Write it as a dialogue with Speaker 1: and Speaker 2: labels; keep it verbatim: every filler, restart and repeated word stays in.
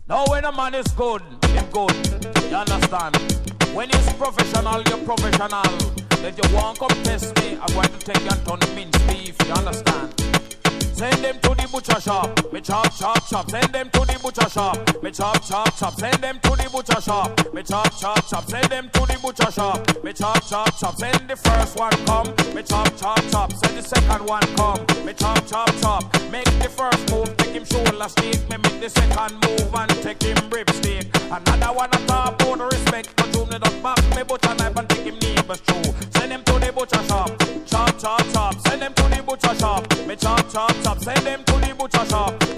Speaker 1: Now when a man is good, him good. You understand? When he's professional, you're professional. If you want come test me, I'm going to take you and turn mince beef. You understand? Send them to the butcher shop. Me chop, chop, chop. Send them to the butcher shop. Me chop, chop, chop. Send them to the butcher shop. Me chop, chop, chop. Send them to the butcher shop. Me chop, chop, chop. Send the first one come. Me chop, chop, chop. Send the second one come. Me chop, chop, chop. Make the first move, take him shoulder steak. Me make the second move and take him rib steak. Another one I talk about respect. But you need to back me butcher knife and take him neighbor's shoe. Send him to the butcher shop. Chop, chop, chop. Send them to the butcher shop. Me chop, chop, chop. Send them